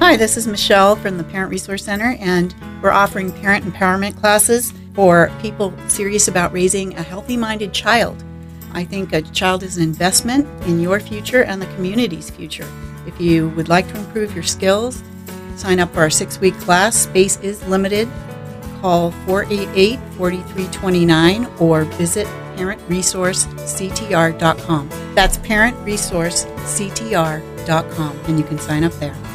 Hi, this is Michelle from the Parent Resource Center, and we're offering parent empowerment classes for people serious about raising a healthy-minded child. I think a child is an investment in your future and the community's future. If you would like to improve your skills, sign up for our 6-week class. Space is limited. Call 488-4329 or visit parentresourcectr.com. That's parentresourcectr.com, and you can sign up there.